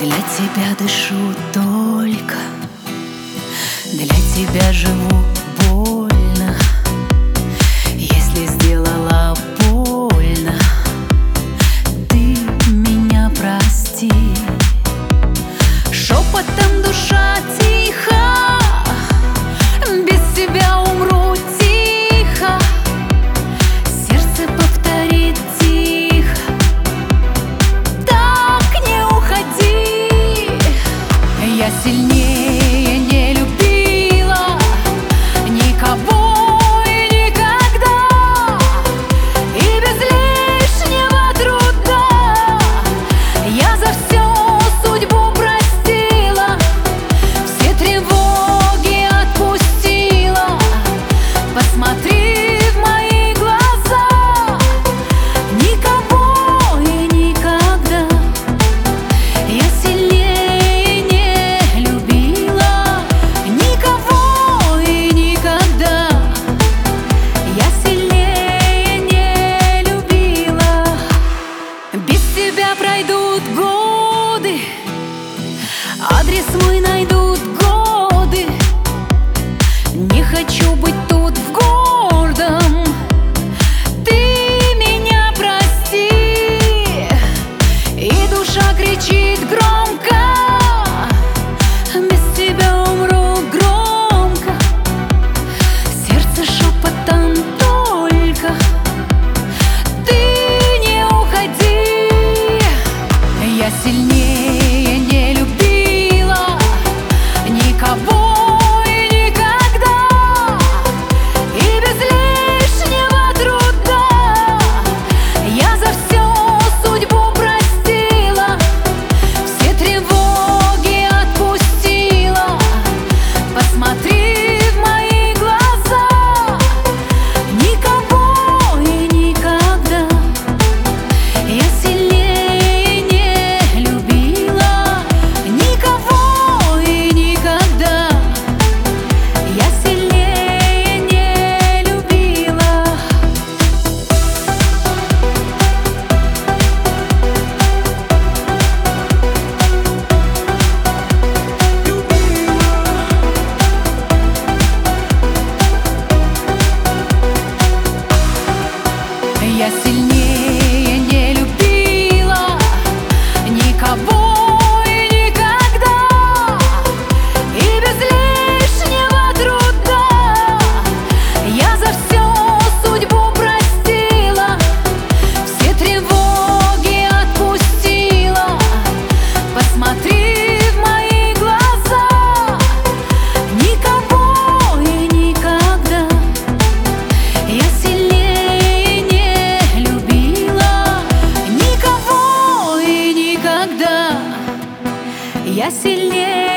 Для тебя дышу только, для тебя живу больно. Если сделала больно, ты меня прости. Шепотом душа тихо, без тебя умру тихо. Сердце повторит тихо: так не уходи. Я сильнее не любила никого и никогда, и без лишнего труда я за все судьбу простила, все тревоги отпустила. Посмотри в мои глаза, никого и никогда я сильнее не любила, никого и никогда я сильнее не любила. Без тебя пройдут годы, адрес мой найдут годы. Не хочу быть тут в гордом, ты меня прости. И душа кричит громко: без тебя умру громко. Сердце шепотом только: ты не уходи. Я сильнее не любила никого и никогда, и без лишнего труда я за все судьбу простила, все тревоги отпустила. Посмотри в мои глаза, никого и никогда я сильнее не любила, никого и никогда я сильнее не любила. Я сильнее не любила никого и никогда, и без лишнего труда я за все судьбу простила, все тревоги отпустила. Посмотри в мои глаза, никого и никогда я сильнее не любила, никого и никогда я сильнее